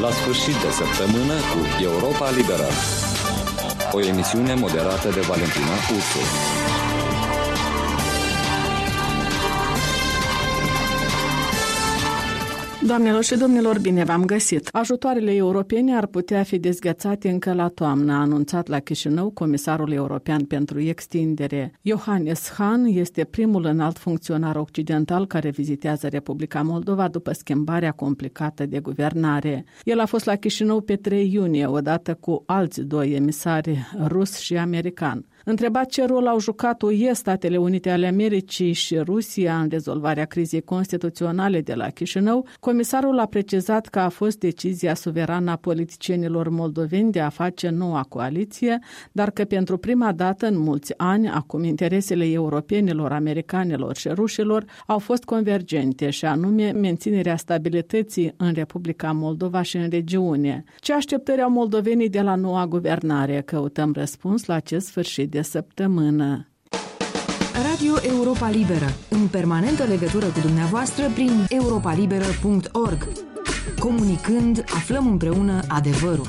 La sfârșit de săptămână cu Europa Liberă. O emisiune moderată de Valentina Ursu. Doamnelor și domnilor, bine v-am găsit! Ajutoarele europene ar putea fi dezghețate încă la toamnă, a anunțat la Chișinău comisarul european pentru extindere. Johannes Hahn este primul înalt funcționar occidental care vizitează Republica Moldova după schimbarea complicată de guvernare. El a fost la Chișinău pe 3 iunie, odată cu alți doi emisari, rus și american. Întrebat ce rol au jucat UE, Statele Unite ale Americii și Rusia în rezolvarea crizei constituționale de la Chișinău, comisarul a precizat că a fost decizia suverană a politicienilor moldoveni de a face noua coaliție, dar că pentru prima dată în mulți ani, acum interesele europenilor, americanilor și rușilor au fost convergente și anume menținerea stabilității în Republica Moldova și în regiune. Ce așteptări au moldovenii de la noua guvernare? Căutăm răspuns la acest sfârșit de săptămână. Radio Europa Liberă, în permanentă legătură cu dumneavoastră prin europalibera.org. Comunicând, aflăm împreună adevărul.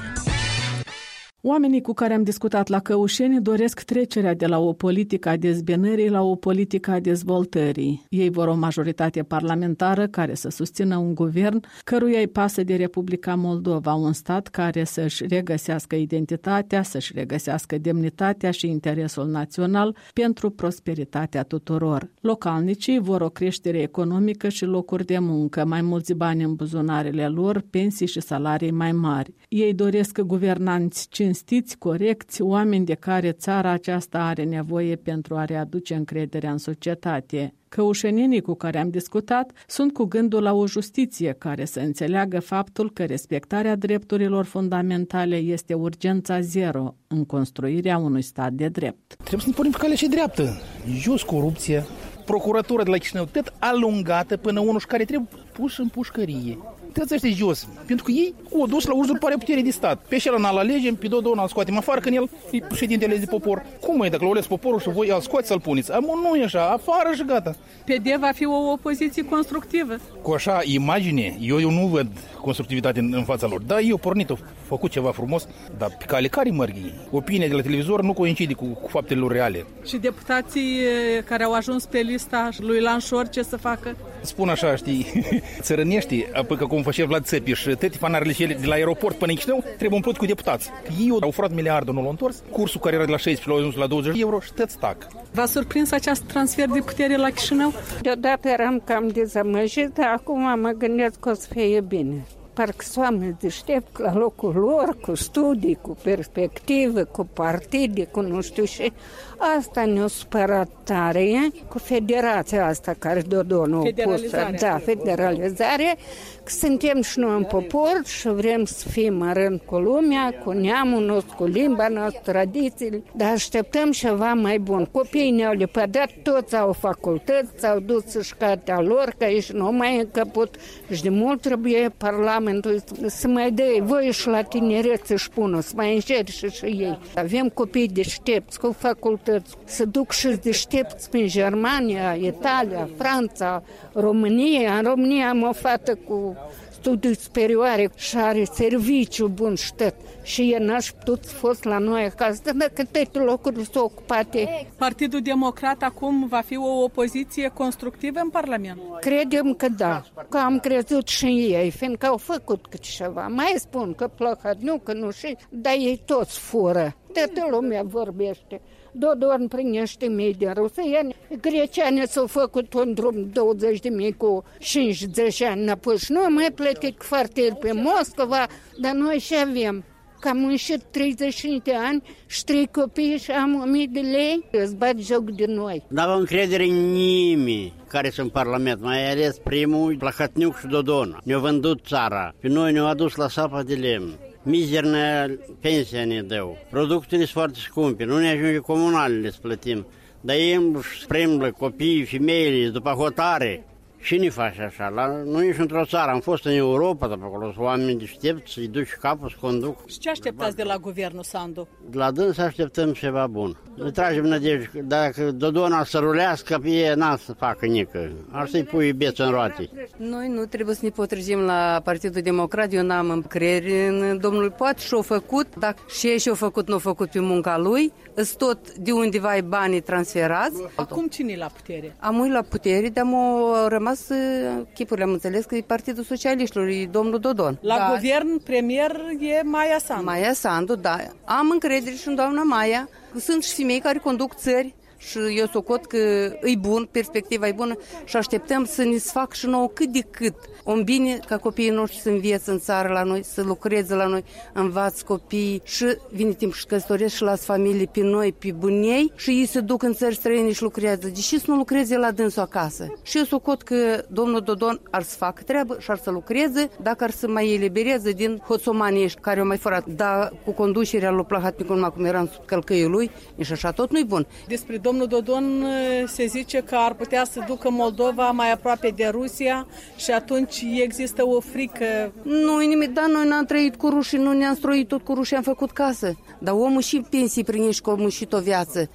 Oamenii cu care am discutat la Căușeni doresc trecerea de la o politică a dezbinării la o politică a dezvoltării. Ei vor o majoritate parlamentară care să susțină un guvern căruia îi pasă de Republica Moldova, un stat care să-și regăsească identitatea, să-și regăsească demnitatea și interesul național pentru prosperitatea tuturor. Localnicii vor o creștere economică și locuri de muncă, mai mulți bani în buzunarele lor, pensii și salarii mai mari. Ei doresc guvernanți cinstiți, corecți, oameni de care țara aceasta are nevoie pentru a readuce încrederea în societate. Căușenenii cu care am discutat sunt cu gândul la o justiție care să înțeleagă faptul că respectarea drepturilor fundamentale este urgența zero în construirea unui stat de drept. Trebuie să ne punem pe calea și dreaptă. Jos corupție, procuratura de la Chișinău tot alungată până unul care trebuie pus în pușcărie. Trebuie să știi jos, pentru că ei o dus la uzurparea puterii de stat. Pe așa îl alegem, pe Dodon îl scoatem afară, când el e președintele de popor. Cum e dacă l-o ales poporul și voi îl scoați să-l puneți? Nu e așa, afară și gata. PD va fi o opoziție constructivă. Cu așa imagine, eu nu văd constructivitate în fața lor. Da, eu pornit, au făcut ceva frumos, dar pe cale care merg ei? Opinia de la televizor nu coincide cu faptele lor reale. Și deputații care au ajuns pe lista lui Lanșor, ce să facă? Spun așa, știi, țărănești, apoi că cum făcea Vlad Țepiș, toate fanarele cele de la aeroport până în Chișinău trebuie umplut cu deputați. Ei au furat miliardul, nu l-au întors, cursul care era de la 16 l-au ajuns la 20 euro și tot stac. V-a surprins acest transfer de putere la Chișinău? Deodată eram cam dezamăjit, dar acum mă gândesc că o să fie bine. Parcă sunt oameni deștept la locul lor, cu studii, cu perspective, cu partide, cu nu știu și. Asta ne-a supărat tare cu federația asta care Dodon a pus. Da, federalizare. Că suntem și noi în popor și vrem să fim în rând cu lumea, cu neamul nostru, cu limba noastră, tradițiile. Dar așteptăm ceva mai bun. Copiii ne-au lepădat, toți au facultăți, s-au dus să-și catea lor, că aici nu mai încăput. Și de mult trebuie Parlamentul să mai dea voie și la tineret să-și pună, să mai încerce și ei. Avem copii deștepți, cu facultăți, să duc și deștepți prin Germania, Italia, Franța, România. În România am o fată cu studii superioare și are serviciu bun și tot. Și el n-aș putut fost la noi acasă, dar câte locuri sunt ocupate. Partidul Democrat acum va fi o opoziție constructivă în Parlament? Credem că da, că am crezut și ei, fiindcă au făcut câte ceva. Mai spun că Plăhădniu, că nu și, dar ei toți fură. Toată lumea vorbește. Dodon primește mii de rusieni. Greceanii s-au făcut un drum 20.000 cu 50 ani înapoi și nu am mai plătit cartier pe Moscova, dar noi și avem. Că am muncit 35 de ani și 3 copii și am 1.000 de lei, îți bat joc de noi. N-am încredere în nimeni care sunt în Parlament, mai ales primul, Plăhătniuc și Dodon. Ne-au vândut țara, pe noi ne-au adus la sapa de lemn. Mizernă pensia ne dau. Produsele sunt foarte scumpe, nu ne ajunge comunalele să plătim. Dar ei își spremlă copiii, femeile, după hotare Și ne faci așa? Noi ești într-o țară, am fost în Europa, dar pe acolo sunt oameni deștepți, îi duci capul, să conduc. Și ce așteptați de la guvernul Sandu? La dâns așteptăm ceva bun. Ne tragem nădejde, dacă Dodona să rulească, pe ei n-ar să facă nică. Ar să-i pui beț în roate. Noi nu trebuie să ne potrivim la Partidul Democrat, eu n-am încredere în domnul Poat și-o făcut, dacă și ei și-o făcut, nu-o făcut pe munca lui, îți tot de undeva ai banii transferați. Acum cine e la putere? Am la putere, dar au rămas chipurile, am înțeles că e Partidul Socialiștilor, e domnul Dodon. La guvern, premier e Maia Sandu. Maia Sandu, da. Am încredere și în doamna Maia. Sunt și femei care conduc țări și eu socot că e bun, perspectiva e bună și așteptăm să ne fac și nouă cât de cât. Om bine ca copiii noștri să învețe în țară la noi, să lucreze la noi, învață copiii și vine timp și căsătoresc și las familii pe noi, pe bunei și ei se duc în țări străine și lucrează. Deși să nu lucreze la dânsul acasă. Și eu socot că domnul Dodon ar să facă treabă și ar să lucreze dacă ar să mai elibereze din hoțomanii care au mai furat. Dar cu conducerea lui Plahatnicu, numai cum era în sub călcăiul lui, nici așa tot nu-i bun. Despre domnul Dodon se zice că ar putea să ducă Moldova mai aproape de Rusia și atunci există o frică. Nu e nimic, dar noi n-am trăit cu rușii, nu ne-am stroit tot cu rușii, am făcut casă. Dar omul și pensii primește, că omul și o viață.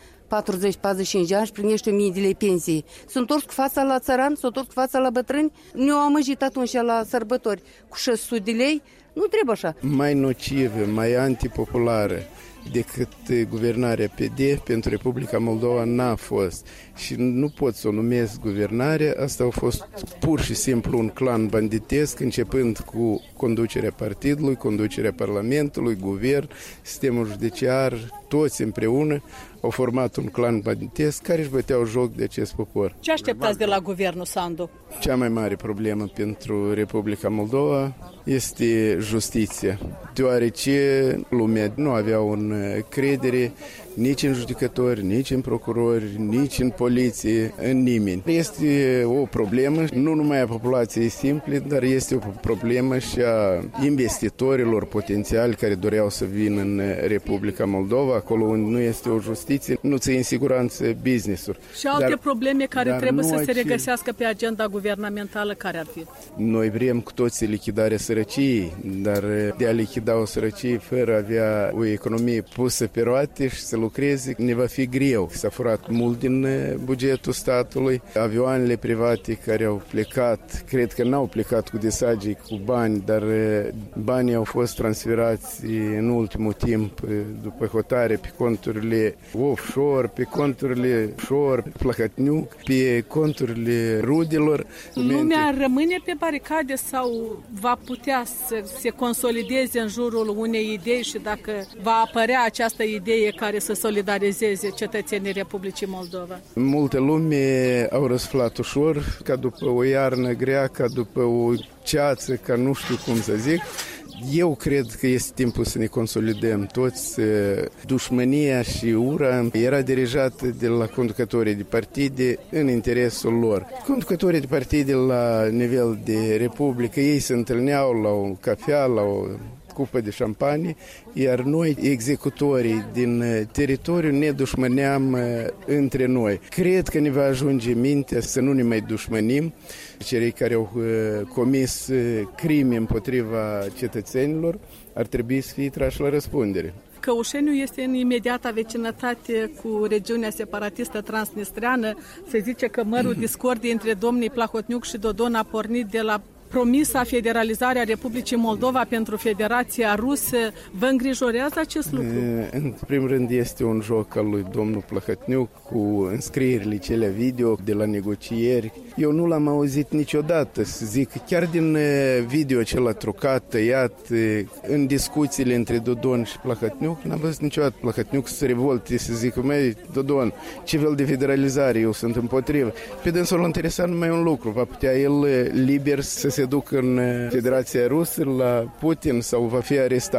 40-45 de ani și primește 1000 de lei pensii. S-a întors cu fața la țăran, s-a întors cu fața la bătrâni, ne-au amăjit atunci la sărbători cu 600 de lei. Nu trebuie așa. Mai nocivă, mai antipopulară decât guvernarea PD pentru Republica Moldova n-a fost. Și nu pot să o numesc guvernare, asta a fost pur și simplu un clan banditesc, începând cu conducerea partidului, conducerea Parlamentului, guvern, sistemul judiciar, toți împreună au format un clan banditesc care își băteau joc de acest popor. Ce așteptați de la guvernul Sandu? Cea mai mare problemă pentru Republica Moldova este justiția, deoarece lumea nu avea încredere nici în judecători, nici în procurori, nici în poliție, în nimeni. Este o problemă, nu numai a populației simple, dar este o problemă și a investitorilor potențiali care doreau să vină în Republica Moldova, acolo unde nu este o justiție, nu ți-e în siguranță business-uri. Și alte probleme care trebuie să se regăsească pe agenda guvernamentală, care ar fi? Noi vrem cu toții lichidarea sărăciei, dar de a lichida o sărăcie fără a avea o economie pusă pe roate și să lucreze, ne va fi greu. S-a furat mult din bugetul statului. Avioanele private care au plecat, cred că n-au plecat cu desagii, cu bani, dar banii au fost transferați în ultimul timp după hotare pe conturile offshore, pe conturile offshore, Plahatniuc, pe conturile rudelor. Lumea rămâne pe baricade sau va putea să se consolideze în jurul unei idei și dacă va apărea această idee care să solidarizeze cetățenii Republicii Moldova? Multă lume au răsflat ușor, ca după o iarnă grea, ca după o ceață, ca nu știu cum să zic. Eu cred că este timpul să ne consolidăm toți. Dușmânia și ura era dirijată de la conducătorii de partide în interesul lor. Conducătorii de partide la nivel de republică, ei se întâlneau la o cafea, la o cupă de șampanie, iar noi, executorii din teritoriu, ne dușmăneam între noi. Cred că ne va ajunge mintea să nu ne mai dușmănim. Cei care au comis crime împotriva cetățenilor ar trebui să fie trași la răspundere. Căușeniu este în imediata vecinătate cu regiunea separatistă transnistreană. Se zice că mărul discordiei între domnii Plahotniuc și Dodon a pornit de la promisa federalizarea Republicii Moldova pentru Federația Rusă. Vă îngrijorează acest lucru? În primul rând este un joc al lui domnul Plahotniuc cu înscrierile cele video de la negocieri. Eu nu l-am auzit niciodată să zic, chiar din video acela trucat, tăiat, în discuțiile între Dodon și Plahotniuc, n-am văzut niciodată Plahotniuc să se revolte, să zică, măi, Dodon, ce fel de federalizare, eu sunt împotrivă. Pe dânsul l-a interesat numai un lucru, va putea el liber să se ducă în Federația Rusă la Putin sau va fi arestat.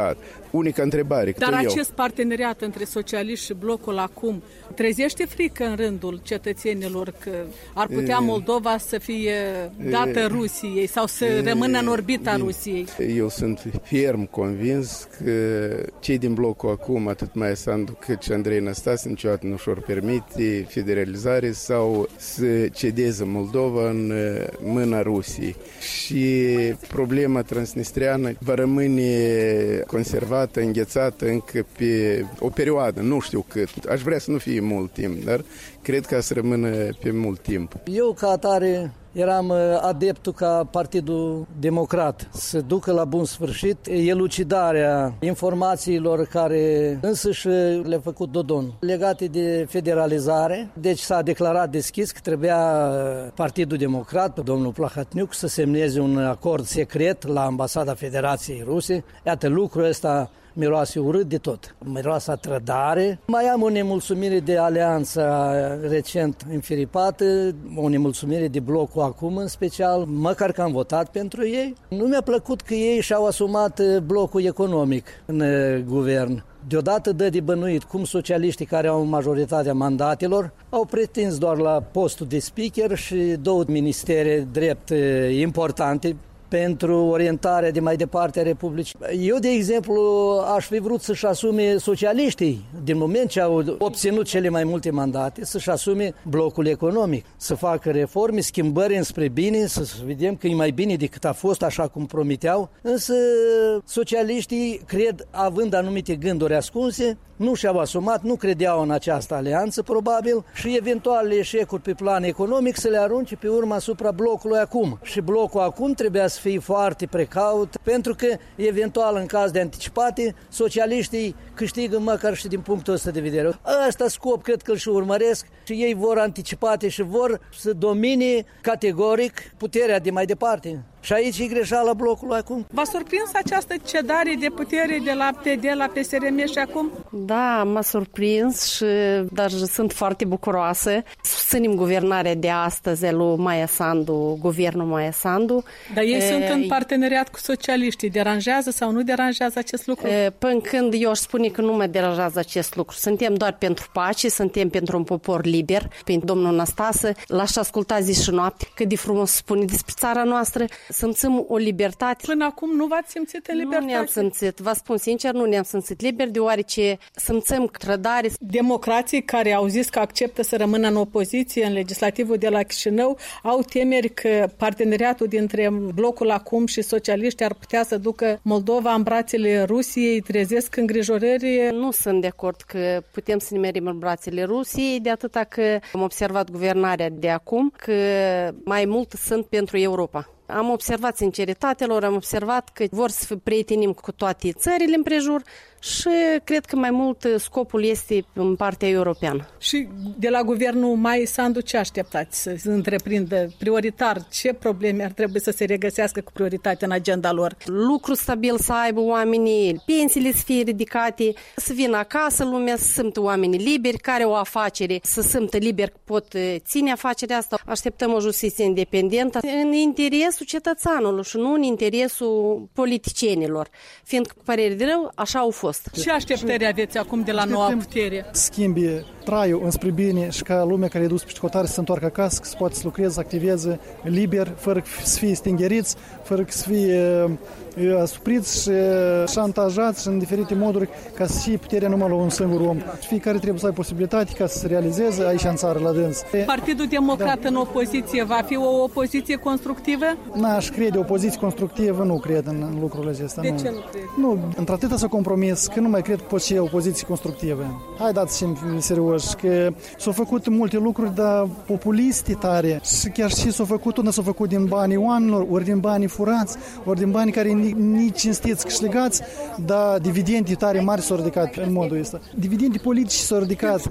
unica întrebare. Dar acest parteneriat între socialiști și blocul acum trezește frică în rândul cetățenilor că ar putea Moldova să fie dată Rusiei sau să rămână în orbita Rusiei? Eu sunt ferm convins că cei din blocul acum, atât Maia Sandu cât și Andrei Năstase, niciodată nu și-or permite federalizare sau să cedeze Moldova în mâna Rusiei. Și problema transnistreană va rămâne conservată, înghețată încă pe o perioadă, nu știu cât. Aș vrea să nu fie mult timp, dar cred că să rămână pe mult timp. Eu, ca atare, eram adeptul ca Partidul Democrat să ducă la bun sfârșit elucidarea informațiilor care însăși le-a făcut Dodon legate de federalizare. Deci s-a declarat deschis că trebuia Partidul Democrat, domnul Plahotniuc, să semneze un acord secret la Ambasada Federației Ruse. Iată, lucrul ăsta miroase urât de tot. Miroase a trădare. Mai am o nemulțumire de alianța recent înfiripată, o nemulțumire de blocul acum în special, măcar că am votat pentru ei. Nu mi-a plăcut că ei și-au asumat blocul economic în guvern. Deodată dă de bănuit cum socialiștii care au majoritatea mandatelor au pretins doar la postul de speaker și 2 ministere drept importante pentru orientarea de mai departe a Republicii. Eu, de exemplu, aș fi vrut să-și asume socialiștii, din moment ce au obținut cele mai multe mandate, să-și asume blocul economic, să facă reforme, schimbări înspre bine, să vedem că e mai bine decât a fost, așa cum promiteau. Însă socialiștii, cred, având anumite gânduri ascunse, nu și-au asumat, nu credeau în această alianță, probabil, și eventuale eșecuri pe plan economic să le arunce pe urmă asupra blocului acum. Și blocul acum trebuia să fie foarte precaut, pentru că, eventual, în caz de anticipate, socialiștii câștigă măcar și din punctul ăsta de vedere. Ăsta scop cred că îl și urmăresc și ei vor anticipate și vor să domine categoric puterea de mai departe. Și aici e greșeala blocului acum. V-a surprins această cedare de putere de la PD la PSRM și acum? Da, m-a surprins, dar sunt foarte bucuroasă. Susținem guvernarea de astăzi lui Maia Sandu, guvernul Maia Sandu. Dar ei sunt în parteneriat cu socialiștii. Deranjează sau nu deranjează acest lucru? Până când eu aș spune că nu mă deranjează acest lucru. Suntem doar pentru pace, suntem pentru un popor liber. Pentru domnul Năstase, l-aș asculta zi și noapte, cât de frumos spune despre țara noastră. Simțim o libertate. Până acum nu v-ați simțit în libertate? Nu ne-am simțit, vă spun sincer, nu ne-am simțit liberi, deoarece simțim trădare. Democrații care au zis că acceptă să rămână în opoziție în legislativul de la Chișinău au temeri că parteneriatul dintre blocul acum și socialiști ar putea să ducă Moldova în brațele Rusiei, trezesc îngrijorări. Nu sunt de acord că putem să ne merim în brațele Rusiei, de atâta că am observat guvernarea de acum că mai mult sunt pentru Europa. Am observat sinceritatea lor, am observat că vor să prietenim cu toate țările împrejur și cred că mai mult scopul este în partea europeană. Și de la guvernul Maia Sandu ce așteptați să întreprindă prioritar? Ce probleme ar trebui să se regăsească cu prioritate în agenda lor? Lucru stabil să aibă oamenii, pensiile să fie ridicate, să vină acasă lumea, să simtă oamenii liberi, care o afacere, să simtă liberi că pot ține afacerea asta. Așteptăm o justiție independentă în interesul cetățeanului și nu în interesul politicienilor, fiindcă, cu părere de rău, așa au fost. Ce așteptări aveți acum de la noua putere? Schimbi traiul înspre bine și ca lumea care e dus pe școtare să se întoarcă acasă, să poată să lucreze, să activeze liber, fără să fie stingheriți, fără să fie asupriți și șantajați în diferite moduri ca să fie puterea numai la un singur om. Fiecare trebuie să aibă posibilitate ca să se realizeze aici în țară la dâns. Partidul Democrat în opoziție va fi o opoziție constructivă? N-aș crede opoziție constructivă, nu cred în lucrurile acestea. De ce nu crezi? Nu, într-atâta s-a compromis că nu mai cred că poate și opoziție constructivă. Haideți să fim serioși că s-au făcut multe lucruri, dar populiste tare și chiar și s-au făcut, unde s-au făcut din banii oamenilor, ori din banii furați, ori din banii care nici cinstiți câștigați, dar dividendii tare mari s-au ridicat în modul ăsta. Dividendii politici s-au ridicat.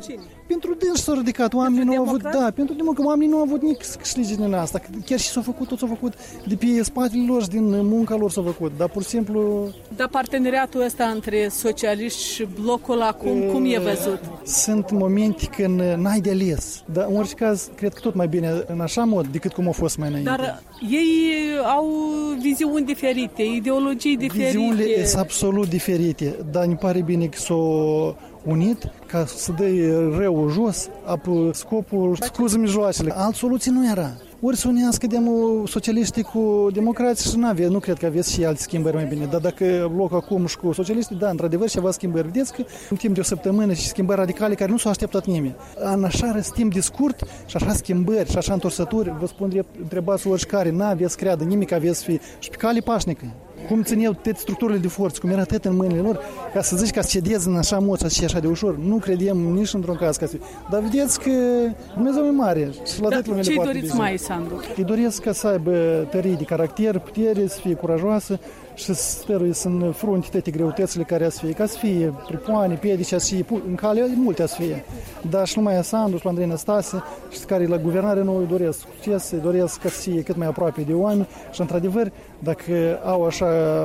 Pentru dânsi s-au ridicat, oamenii nu au avut, pentru că oamenii nu au avut nici câștige din asta. Chiar și tot s-au făcut de pe spatele lor și din munca lor s-au făcut, dar pur și simplu... Dar parteneriatul ăsta între socialiști și blocul acum, cum e văzut? Sunt momente când n-ai de ales, dar în orice caz, cred că tot mai bine în așa mod decât cum a fost mai înainte. Dar ei au viziuni diferite, ideologii diferite. Viziunile sunt absolut diferite, dar îmi pare bine că s-au unit ca să dă răul jos, apă scopul, scuză mijloacele. Alt soluție nu era. Ori să unească socialiștii cu democrații și nu cred că aveți și alte schimbări mai bine. Dar dacă loc acum și cu socialiștii, da, într-adevăr, ceva schimbări. Vedeți că în timp de o săptămână și schimbări radicale care nu s-au așteptat nimeni. În așa timp de scurt și așa schimbări și așa întorsături, vă spun drept, întrebați oricare, n-aveți creadă nimic, aveți fi și pe cale pașnică. Cum țineau toate structurile de forță, cum era tot în mâinile lor, ca să zici că să cedezi în așa mod și așa de ușor. Nu credem nici într-un caz ca să fie. Dar vedeți că Dumnezeu e mare. Și la ce-i doriți mai, Sandu? Îi doresc ca să aibă tării de caracter, putere, să fie curajoasă și să stăruie să înfrunte toate greutățile care să fie. Ca să fie pripoane, piedici, să fie, în cale multe să fie. Dar și numai Sandu și Andrei Năstase, și care la guvernare nu îi doresc succes, îi doresc ca să fie cât mai aproape de oameni și, într-adevăr, dacă au așa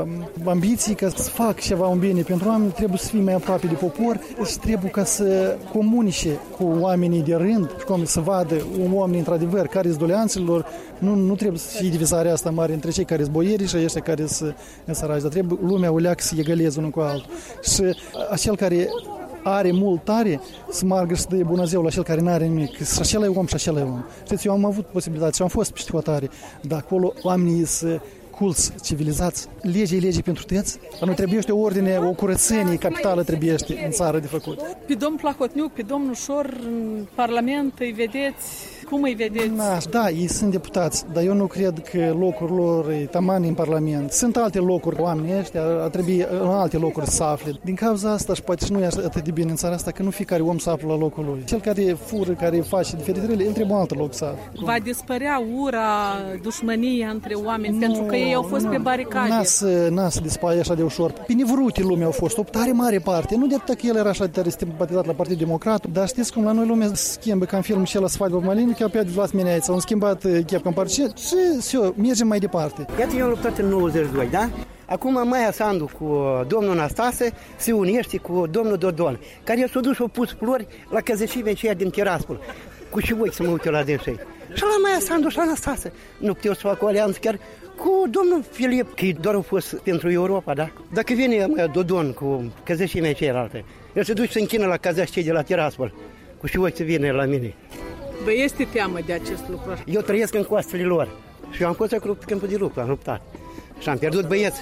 ambiții ca să fac ceva un bine pentru oameni, trebuie să fie mai aproape de popor și trebuie ca să comunice cu oamenii de rând și să vadă oamenii, într-adevăr, care sunt doleanțele lor. Nu trebuie să fie divizarea asta mare între cei care sunt boieri și ăștia care sunt săraci, dar trebuie lumea o leacă să egaleze unul cu altul. Și acel care are mult tare să margă și de bună ziua la cel care n-are nimic. Și acela e om și acela e om. Știți, eu am avut posibilitate și am fost peste hotare, dar acolo oamenii să culți, civilizați. Legea pentru toți, dar nu trebuie o ordine, o curățenie capitală trebuie în țară de făcut. Pe domnul Plahotniuc, pe domnul Șor, în Parlament îi vedeți? Cum îi vedeți? Da, ei sunt deputați, dar eu nu cred că locul lor e tamani în Parlament. Sunt alte locuri, oamenii ăștia ar trebui în alte locuri să afle. Din cauza asta și poate și nu e atât de bine în țara asta, că nu fiecare om să află la locul lui. Cel care fură, care face diferite rele, îl trebuie alt loc să afle. Va dispărea ura, dușmănia între oameni, pentru că ei au fost pe baricade. N-a să dispare așa de ușor. Pe nevrute lumea au fost, o tare mare parte. Nu de atât că el era așa de tare simpatizat la Partidul Democrat, dar știți cum la noi lumea schimbă, ca în filmul și la Svadba Malin, că pe Vlad Meneața, au schimbat chepca în parcet și mergem mai departe. Iată, eu am luptat în 92, da? Acum Maia Sandu cu domnul Năstase se unește cu domnul Dodon, care s-a dus și a pus flori la căzăcimea aceea din Tiraspol. Cu și voi să mă uit eu la dânsei. Și la Maia Sandu și la Năstase. Nu puteau să facă o alianță chiar cu domnul Filip, că doar a fost pentru Europa, da? Dacă vine Dodon cu căzăcimea cealaltă, el se duce să închină la căzăcii de la Tiraspol. Cu și voi să vină la mine. Vă este teamă de acest lucru? Eu trăiesc în coastele lor și eu am fost acolo pe câmpul de lucru, am luptat și am pierdut băieți.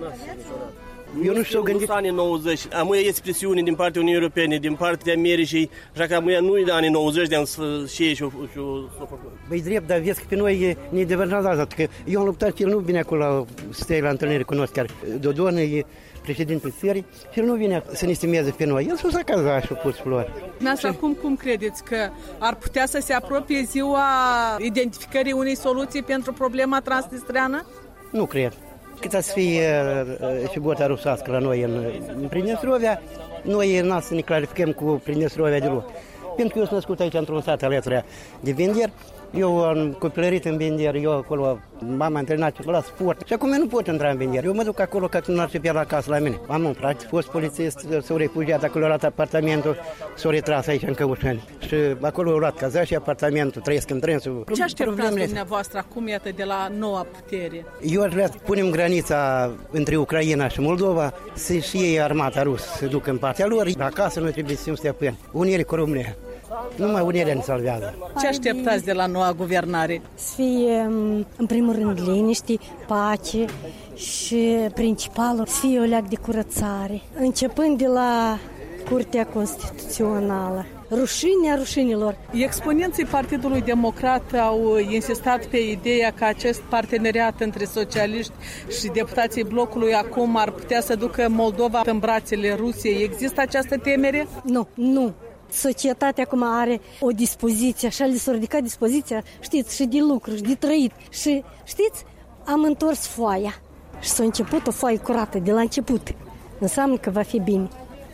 Eu nu știu să gândit. Anii 90, amuia este presiune din partea Uniunii Europene, din partea Americii, așa că amuia nu e de anii 90 de ani și s-o făcut. Băi, drept, dar vezi că pe noi ne devernazează, că eu am luptat, el nu vine acolo să stai la întâlnire cu noi, chiar Dodon e președintele țării și el nu vine să ne stimeze pe noi. El s-a acazat și a pus flori. Asta cum credeți că ar putea să se apropie ziua identificării unei soluții pentru problema transnistreană? Nu cred. Cât să fie și gota rusească la noi în Pridnestrovia, noi n-am să ne clarificăm cu Pridnestrovia deloc. Pentru că eu sunt născut aici într-un sat alături de Vender. Eu am copilărit în Vender, eu acolo m-am antrenat la sport și acum eu nu pot intra în Vender. Eu mă duc acolo ca nu ar fi pe la casă la mine. Am un frate, fost polițist, s-au refugiat, acolo a luat apartamentul, s-au retras aici în Căușani. Și acolo au luat caza și apartamentul, trăiesc în trânsul. Ce așteptați dumneavoastră acum, iată, de la noua putere? Eu aș vrea să punem granița între Ucraina și Moldova, să și ei armata rusă, să ducă în partea lor. Acasă noi trebuie să fim stăpâni. Unirea cu România. Numai unirea ne salvează. Ce așteptați de la noua guvernare? Să fie, în primul rând, liniște, pace și principalul să fie o leac de curățare. Începând de la Curtea Constituțională. Rușinea rușinilor. Exponenții Partidului Democrat au insistat pe ideea că acest parteneriat între socialiști și deputații blocului acum ar putea să ducă Moldova în brațele Rusiei. Există această temere? Nu. Societatea acum are o dispoziție, așa li s-a ridicat dispoziția, știți, și de lucru, și de trăit. Și, știți, am întors foaia și s-a început o foaie curată de la început. Înseamnă că va fi bine.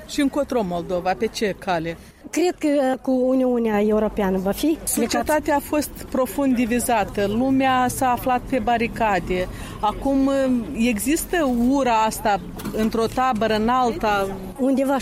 Și încotro Moldova, pe ce cale? Cred că cu Uniunea Europeană va fi. Societatea a fost profund divizată, lumea s-a aflat pe baricade. Acum există ura asta într-o tabără, în alta? Undeva 70%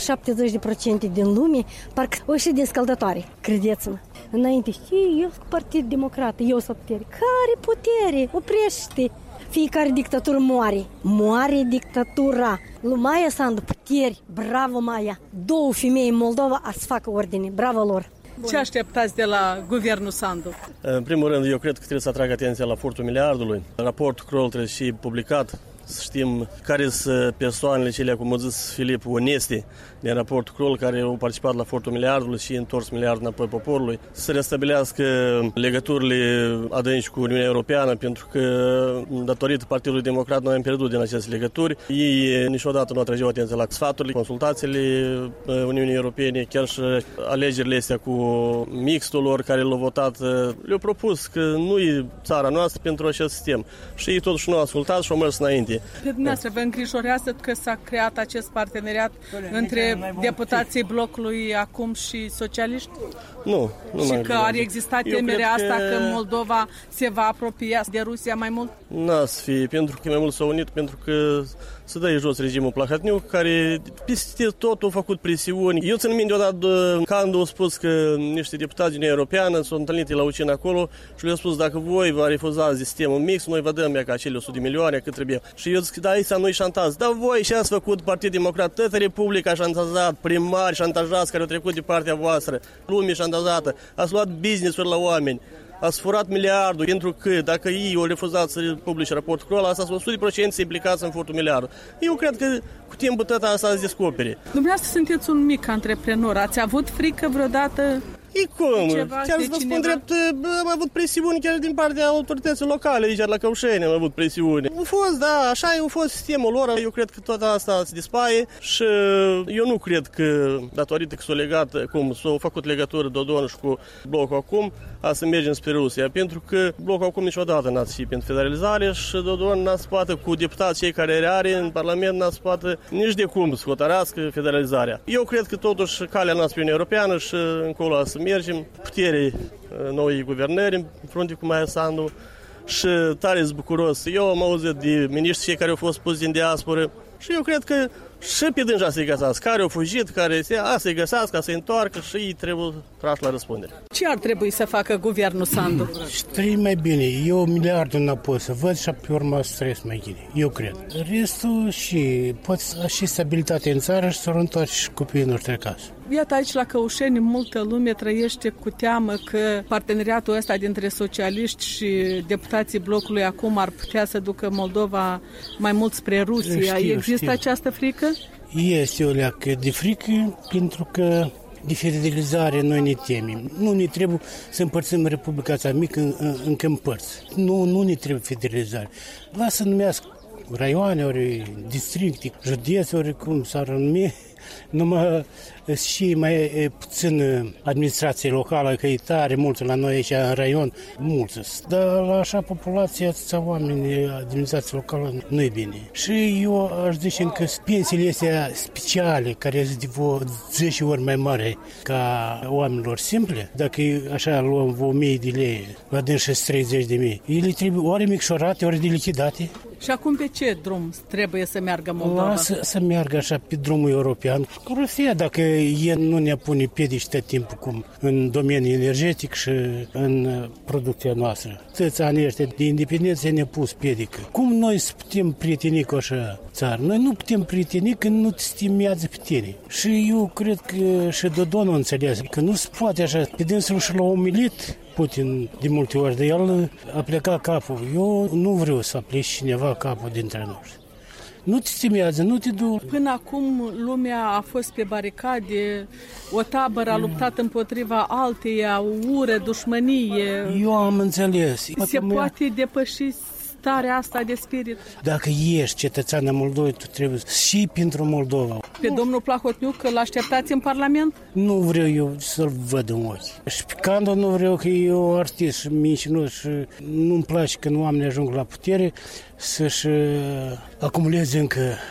din lume parcă o ieși din scăldătoare, credeți-mă. Înainte, știi, eu sunt Partid Democrat, eu sunt putere. Care putere? Oprește! Fiecare dictatură moare. Moare dictatura. Lui Maia Sandu, puteri. Bravo, Maia. 2 femei în Moldova a să facă ordine. Bravo lor. Ce așteptați de la guvernul Sandu? În primul rând, eu cred că trebuie să atrag atenția la furtul miliardului. Raportul Kroll trebuie și publicat, să știm care sunt persoanele cele, cum a zis Filip, oneste din raportul Kroll, care au participat la furtul miliardului și întors miliardul înapoi poporului, să restabilească legăturile adânci cu Uniunea Europeană, pentru că, datorită Partidului Democrat, noi am pierdut din aceste legături. Ei niciodată nu atrageau atenția la sfaturile, consultațiile Uniunii Europene, chiar și alegerile astea cu mixtul lor care l-au votat, le-au propus că nu e țara noastră pentru acest sistem. Și ei totuși nu au ascultat și au mers înainte. Pe dumneavoastră vă îngrijorează că s-a creat acest parteneriat între deputații blocului acum și socialiști? Nu și că ar exista temerea asta că Moldova se va apropia de Rusia mai mult? N-a să fie, pentru că mai mult s-au unit, pentru că se dă jos regimul Plahotniuc, care peste tot a făcut presiuni. Eu țin minte odată când a spus că niște deputați din Uniunea Europeană s-au întâlnit la Ucin acolo și le-au spus dacă voi vă refuzați de sistemul mix, noi vă dăm ca acele 100 de milioane cât trebuie. Și eu zic, da, aici nu-i șantaj. Dar voi și ați făcut Partid Democrat, toată Republica a șantajat, primari șantajați care au trecut de partea voastră, lume șantajată, ați luat business-uri la oameni. Ați furat miliardul, pentru că dacă ei au refuzat să publice raportul Kroll, asta sunt 100% implicați în furtul miliardului. Eu cred că cu timpul tot asta se descopere. Dumneavoastră sunteți un mic antreprenor. Ați avut frică vreodată? E cum? Chiar să vă spun drept, am avut presiuni chiar din partea autorității locale, aici la Căușeni am avut presiuni. Au fost, da, așa a fost sistemul lor, eu cred că toată asta se dispaie și eu nu cred că, datorită că s-au legat, cum s-au făcut legături Dodon și cu blocul acum, a să mergem spre Rusia, pentru că blocul acum niciodată n-a fi pentru federalizare și Dodon n-a să poată cu deputații cei care are în Parlament, n-a să poată nici de cum să hotărască federalizarea. Eu cred că totuși calea noastră pe Uniunea Europeană și încolo să mergem, putere noi guvernări în frunte cu Maia Sandu și tare bucuros. Eu am auzit de miniștri cei care au fost puși din diasporă și eu cred că și pe dânja să-i găsească, care au fugit, care să-i găsească, să-i întoarcă și ei trebuie trași la răspundere. Ce ar trebui să facă guvernul Sandu? Trăi mai bine, eu miliardul înapoi să văd și pe urmă să trăiesc mai bine, eu cred. Restul și poți și stabilitate în țară și să-l întoarci și copiii noștri acasă. Iată aici la Căușeni multă lume trăiește cu teamă că parteneriatul ăsta dintre socialiști și deputații blocului acum ar putea să ducă Moldova mai mult spre Rusia. Există această frică? Este o leacă de frică pentru că de federalizare noi ne temem. Nu ne trebuie să împărțim Republica asta mică în părți. Nu ne trebuie federalizare. Lasă să numească raioane, ori districte, județe, ori cum s-ar numi, numai și mai puțin administrație locală, că e tare mulți la noi aici în raion, mulți. Dar la așa populație, atâția oameni, administrație locală, nu e bine. Și eu aș zice că pensiile astea speciale, care sunt de 10 ori mai mari ca oamenilor simple, dacă așa luăm 1000 de lei, la dânsă 30 de mii, ele trebuie ori micșorate, ori de lichidate. Și acum pe ce drum trebuie să meargă Moldova? Să meargă așa pe drumul european. Cu Rusia, dacă el nu ne pune piedici tot timpul cum în domeniul energetic și în producția noastră. Toți anii ăștia de independență ne-a pus piedică. Cum noi să putem prieteni cu așa țară? Noi nu putem prieteni când nu te stimează pe tine. Și eu cred că și Dodon a înțeles că nu se poate așa. Pe dânsul și l-a umilit Putin de multe ori, de el a plecat capul. Eu nu vreau să pleci cineva capul dintre noi. Nu te stimează, nu te du. Până acum lumea a fost pe baricade, o tabără a luptat împotriva alteia, ură, dușmănie. Eu am înțeles. Se poate depăși starea asta de spirit? Dacă ești cetățean al Moldovei, tu trebuie și pentru Moldova. Pe domnul Plahotniuc îl așteptați în Parlament? Nu vreau eu să-l văd în ochi. Și pe Candu nu vreau, că e o artist și mincinos și nu-mi place când oamenii ajung la putere să-și acumuleze încă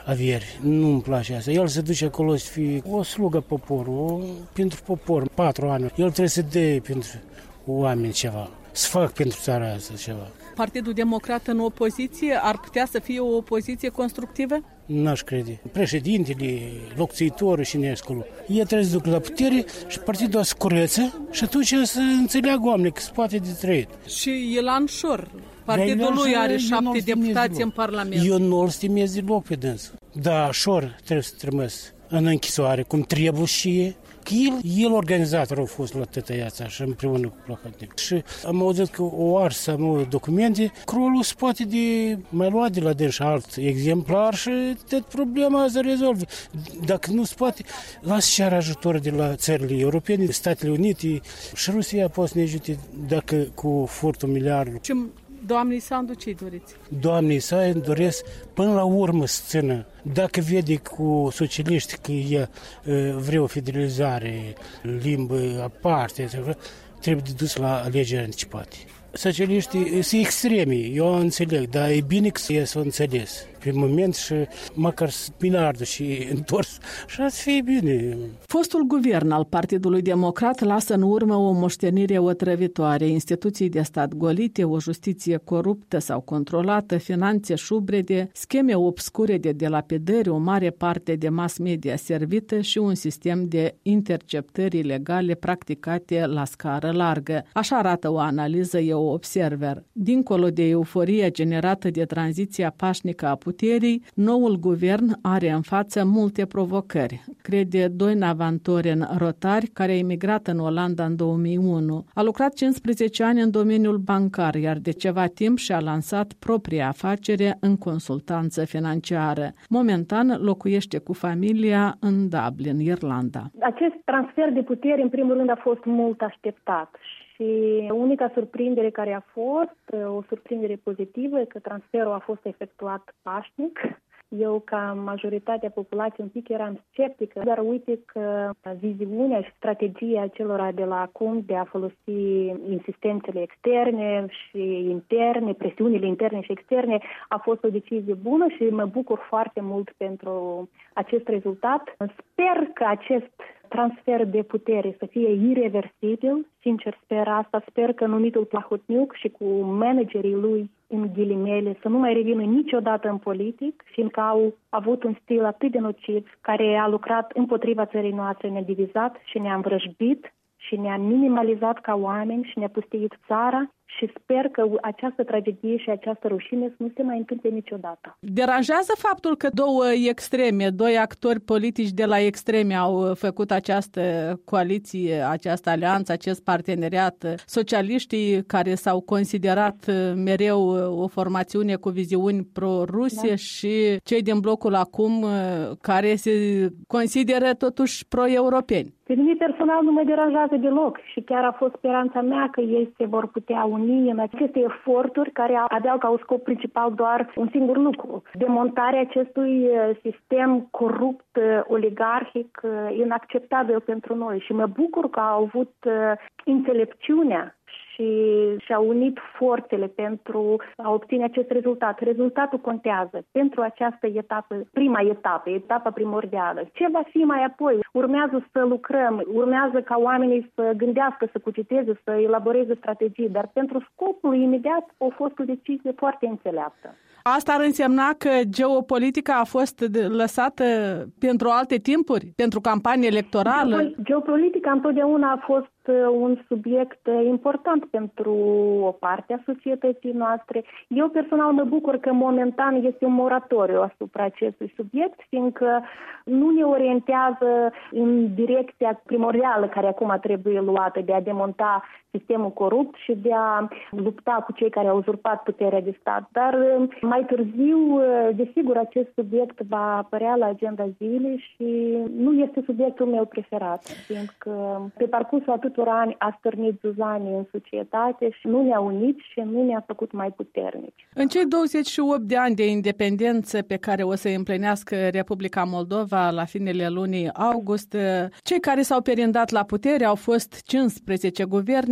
avieri. Nu-mi place asta. El se duce acolo să fie o slugă poporul, pentru popor, 4 ani. El trebuie să dea pentru oameni ceva, să fac pentru țara asta ceva. Partidul Democrat în opoziție ar putea să fie o opoziție constructivă? N-aș crede. Președintele, locțuitorul și nescolo. Ei trebuie să duc la putere și partidul să curăță și atunci să înțeleagă oamenii că se poate de trăit. Și Ilan Șor, partidul lui are 7 deputați în Parlament. Eu nu-l stimez deloc pe dânsul. Da, Șor trebuie să trimis în închisoare, cum trebuie și că el organizator a fost la tătăiața și împreună cu Plahotniuc. Și am auzit că o ars am documente, crolul se poate de mai lua de la dânsi alt exemplar și tot problema se rezolvă. Dacă nu se poate, lasă și ajutor de la țările europene, Statele Unite și Rusia poate să ne ajute dacă cu furtul miliardului. Doamnei Sandu, ce-i doriți? Doamnei Sandu doresc până la urmă să țină. Dacă vede cu socialiști că e vrea o federalizare, limbă aparte, trebuie de dus la alegeri anticipate. Socialiștii sunt extremi, eu înțeleg, dar e bine că să înțeles pe moment și măcar miliardul și întors și să fie bine. Fostul guvern al Partidului Democrat lasă în urmă o moștenire otrăvitoare, instituții de stat golite, o justiție coruptă sau controlată, finanțe șubrede, scheme obscure de delapidări, o mare parte de mass media servită și un sistem de interceptări ilegale practicate la scară largă. Așa arată o analiză EU Observer. Dincolo de euforia generată de tranziția pașnică a puterii, noul guvern are în față multe provocări, crede Doina Van Toren Rotari, care a emigrat în Olanda în 2001. A lucrat 15 ani în domeniul bancar, iar de ceva timp și-a lansat propria afacere în consultanță financiară. Momentan locuiește cu familia în Dublin, Irlanda. Acest transfer de putere, în primul rând, a fost mult așteptat. Și unica surprindere care a fost, o surprindere pozitivă, că transferul a fost efectuat pașnic. Eu, ca majoritatea populației, un pic eram sceptică, dar uite că viziunea și strategia celor de la acum de a folosi insistențele externe și interne, presiunile interne și externe, a fost o decizie bună și mă bucur foarte mult pentru acest rezultat. Sper că acest transfer de putere să fie ireversibil, sincer sper asta, sper că numitul Plahotniuc și cu managerii lui, în ghilimele, să nu mai revină niciodată în politic, fiindcă au avut un stil atât de nociv, care a lucrat împotriva țării noastre, ne-a divizat și ne-a învrăjbit și ne-a minimalizat ca oameni și ne-a pustiit țara. Și sper că această tragedie și această rușine să nu se mai întâmple niciodată. Deranjează faptul că doi actori politici de la extreme au făcut această coaliție, această alianță, acest parteneriat. Socialiștii, care s-au considerat mereu o formațiune cu viziuni pro-ruse, și cei din blocul acum, care se consideră totuși pro-europeni. Pe mine personal nu mă deranjează deloc și chiar a fost speranța mea că ei se vor putea uni în aceste eforturi care aveau ca scop principal doar un singur lucru: demontarea acestui sistem corupt, oligarhic, inacceptabil pentru noi. Și mă bucur că au avut înțelepciunea și-au unit forțele pentru a obține acest rezultat. Rezultatul contează pentru această etapă, prima etapă, etapa primordială. Ce va fi mai apoi? Urmează să lucrăm, urmează ca oamenii să gândească, să cuciteze, să elaboreze strategii, dar pentru scopul imediat a fost o decizie foarte înțeleaptă. Asta ar însemna că geopolitica a fost lăsată pentru alte timpuri, pentru campanie electorală? Geopolitica întotdeauna a fost un subiect important pentru o parte a societății noastre. Eu personal mă bucur că momentan este un moratoriu asupra acestui subiect, fiindcă nu ne orientează în direcția primordială care acum trebuie luată, de a demonta sistemul corupt și de a lupta cu cei care au uzurpat puterea de stat. Dar mai târziu, desigur, acest subiect va apărea la agenda zilei și nu este subiectul meu preferat, fiindcă pe parcursul atâtor ani a stârnit zuzanie în societate și nu ne-a unit și nu ne-a făcut mai puternici. În cei 28 de ani de independență pe care o să împlinească Republica Moldova la finele lunii august, cei care s-au perindat la putere au fost 15 guverne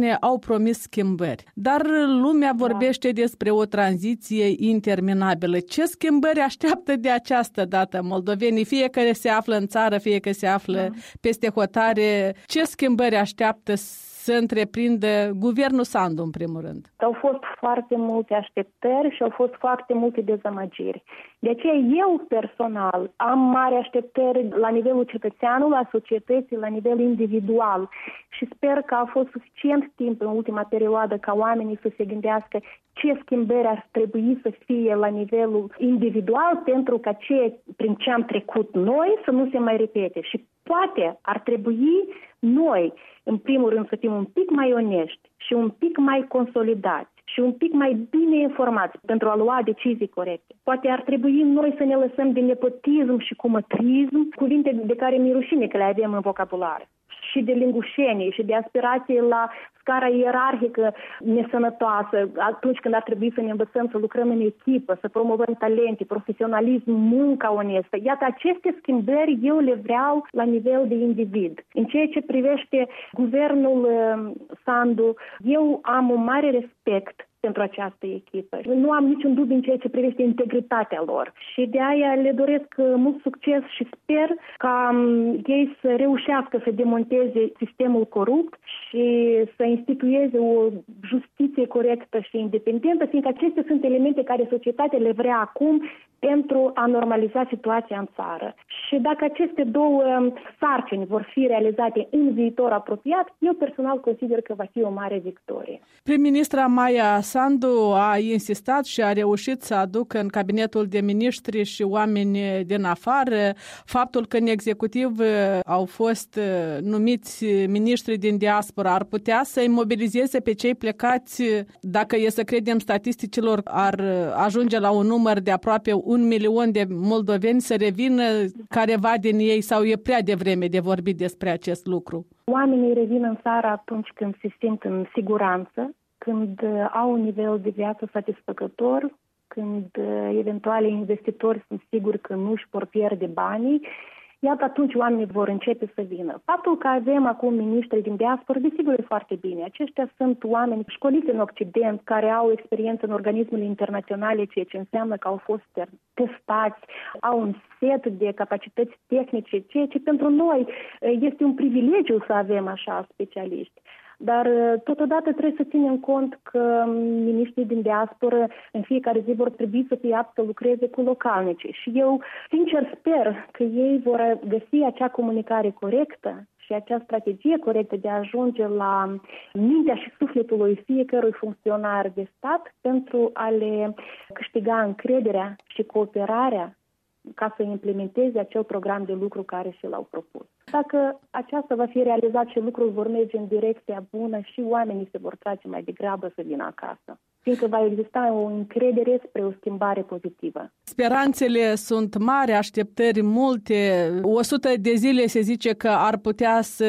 europene au promis schimbări, dar lumea vorbește despre o tranziție interminabilă. Ce schimbări așteaptă de această dată moldovenii, fie că se află în țară, fie că se află peste hotare? Ce schimbări așteaptă să întreprindă guvernul Sandu, în primul rând? Au fost foarte multe așteptări și au fost foarte multe dezamăgiri. De aceea eu personal am mari așteptări la nivelul cetățeanului, a societății, la nivel individual și sper că a fost suficient timp în ultima perioadă ca oamenii să se gândească ce schimbări ar trebui să fie la nivelul individual pentru ca prin ce am trecut noi să nu se mai repete. Și poate ar trebui noi, în primul rând, să fim un pic mai onești și un pic mai consolidați și un pic mai bine informați pentru a lua decizii corecte. Poate ar trebui noi să ne lăsăm de nepotism și cumătrism, cuvinte de care mi-e rușine că le avem în vocabular, și de lingușenie și de aspirație la scara ierarhică nesănătoasă, atunci când ar trebui să ne învățăm să lucrăm în echipă, să promovăm talente, profesionalism, munca onestă. Iată, aceste schimbări eu le vreau la nivel de individ. În ceea ce privește guvernul Sandu, eu am un mare respect pentru această echipă. Nu am niciun dubiu în ceea ce privește integritatea lor și de aia le doresc mult succes și sper ca ei să reușească să demonteze sistemul corupt și să institueze o justiție corectă și independentă, fiindcă acestea sunt elemente care societatea le vrea acum pentru a normaliza situația în țară. Și dacă aceste două sarcini vor fi realizate în viitor apropiat, eu personal consider că va fi o mare victorie. Prim-ministra Maia Sandu a insistat și a reușit să aducă în cabinetul de miniștri și oameni din afară. Faptul că în executiv au fost numiți miniștri din diaspora ar putea să-i mobilizeze pe cei plecați, dacă e să credem statisticilor, ar ajunge la un număr de aproape 1 milion de moldoveni să revină careva din ei, sau e prea devreme de vorbit despre acest lucru? Oamenii revin în țară atunci când se simt în siguranță, când au un nivel de viață satisfăcător, când eventuale investitori sunt siguri că nu își vor pierde banii. Iată, atunci oamenii vor începe să vină. Faptul că avem acum miniștri din diaspora, desigur, e foarte bine. Aceștia sunt oameni școliți în Occident, care au experiență în organismele internaționale, ceea ce înseamnă că au fost testați, au un set de capacități tehnice, ceea ce pentru noi este un privilegiu să avem așa specialiști. Dar totodată trebuie să ținem cont că miniștrii din diasporă în fiecare zi vor trebui să fie apți să lucreze cu localnici. Și eu sincer sper că ei vor găsi acea comunicare corectă și acea strategie corectă de a ajunge la mintea și sufletul lui fiecărui funcționar de stat pentru a le câștiga încrederea și cooperarea ca să implementeze acel program de lucru care și l-au propus. Dacă aceasta va fi realizat și lucrurile vor merge în direcția bună și oamenii se vor trage mai degrabă să vină acasă, fiindcă va exista o încredere spre o schimbare pozitivă. Speranțele sunt mari, așteptări multe. 100 de zile se zice că ar putea să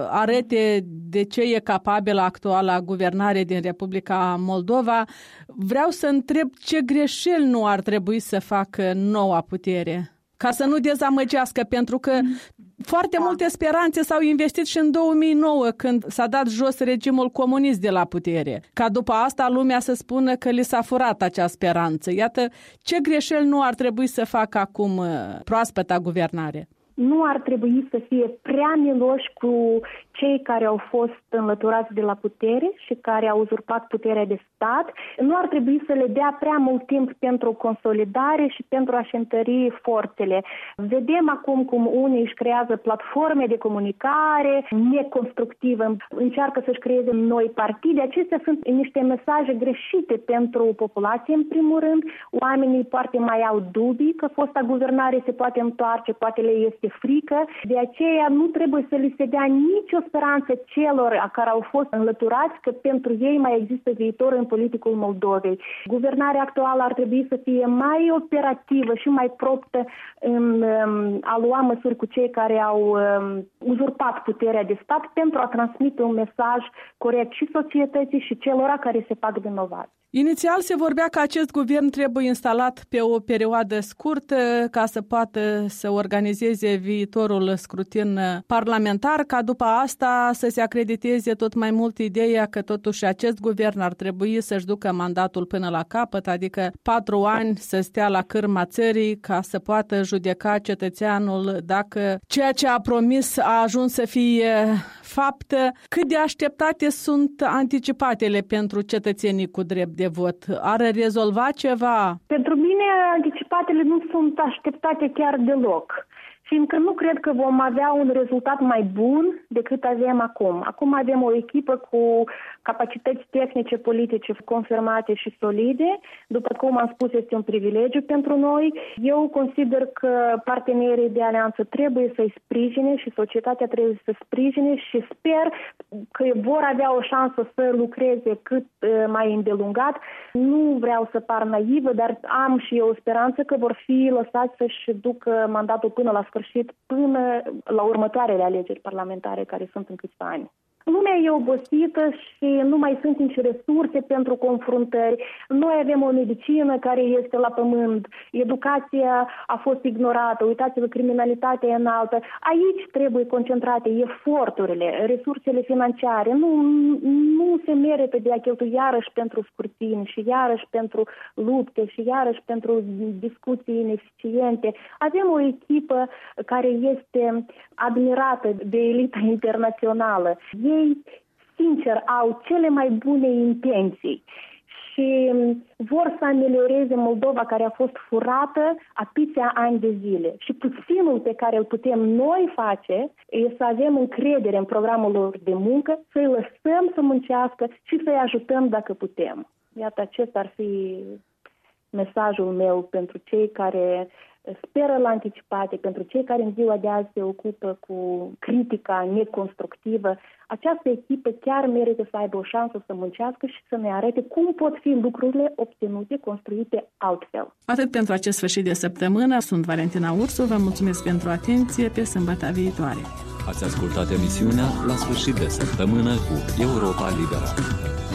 arate de ce e capabilă actuala guvernare din Republica Moldova. Vreau să întreb ce greșeli nu ar trebui să facă noua putere, ca să nu dezamăgească, pentru că foarte multe speranțe s-au investit și în 2009, când s-a dat jos regimul comunist de la putere, ca după asta lumea să spună că li s-a furat acea speranță. Iată, ce greșeli nu ar trebui să facă acum proaspăta guvernare? Nu ar trebui să fie prea miloși cu cei care au fost înlăturați de la putere și care au uzurpat puterea de stat. Nu ar trebui să le dea prea mult timp pentru consolidare și pentru a-și întări forțele. Vedem acum cum unii își creează platforme de comunicare neconstructivă, încearcă să-și creeze noi partide. Acestea sunt niște mesaje greșite pentru populație, în primul rând. Oamenii poate mai au dubii că fosta guvernare se poate întoarce, poate le este frică. De aceea nu trebuie să li se dea nicio speranță celor care au fost înlăturați că pentru ei mai există viitor în politicul Moldovei. Guvernarea actuală ar trebui să fie mai operativă și mai promptă în a lua măsuri cu cei care au uzurpat puterea de stat pentru a transmite un mesaj corect și societății și celor care se fac vinovați. Inițial se vorbea că acest guvern trebuie instalat pe o perioadă scurtă ca să poată să organizeze viitorul scrutin parlamentar, ca după asta să se acrediteze tot mai mult ideea că totuși acest guvern ar trebui să-și ducă mandatul până la capăt, adică 4 ani să stea la cârma țării ca să poată judeca cetățeanul dacă ceea ce a promis a ajuns să fie fapt. Cât de așteptate sunt anticipatele pentru cetățenii cu drept de vot? Ar rezolva ceva? Pentru mine, anticipatele nu sunt așteptate chiar deloc, fiindcă nu cred că vom avea un rezultat mai bun decât avem acum. Acum avem o echipă cu capacități tehnice, politice confirmate și solide. După cum am spus, este un privilegiu pentru noi. Eu consider că partenerii de alianță trebuie să-i sprijine și societatea trebuie să sprijine și sper că vor avea o șansă să lucreze cât mai îndelungat. Nu vreau să par naivă, dar am și eu o speranță că vor fi lăsați să-și ducă mandatul până la sfârșit, până la următoarele alegeri parlamentare care sunt în câțiva ani. Lumea e obosită și nu mai sunt nici resurse pentru confruntări. Noi avem o medicină care este la pământ, educația a fost ignorată, uitați-vă, criminalitatea e înaltă. Aici trebuie concentrate eforturile, resursele financiare. Nu se merită de a cheltui iarăși pentru scrutini și iarăși pentru lupte și iarăși pentru discuții ineficiente. Avem o echipă care este admirată de elita internațională. Ei, sincer, au cele mai bune intenții și vor să amelioreze Moldova, care a fost furată atâția ani de zile. Și puținul pe care îl putem noi face e să avem încredere în programul lor de muncă, să-i lăsăm să muncească și să-i ajutăm dacă putem. Iată, acesta ar fi mesajul meu pentru cei care speră la anticipate, pentru cei care în ziua de azi se ocupă cu critica neconstructivă. Această echipă chiar merită să aibă o șansă să muncească și să ne arate cum pot fi lucrurile obținute, construite altfel. Atât pentru acest sfârșit de săptămână. Sunt Valentina Ursu, vă mulțumesc pentru atenție, pe sâmbătă viitoare. Ați ascultat emisiunea La sfârșit de săptămână cu Europa Liberă.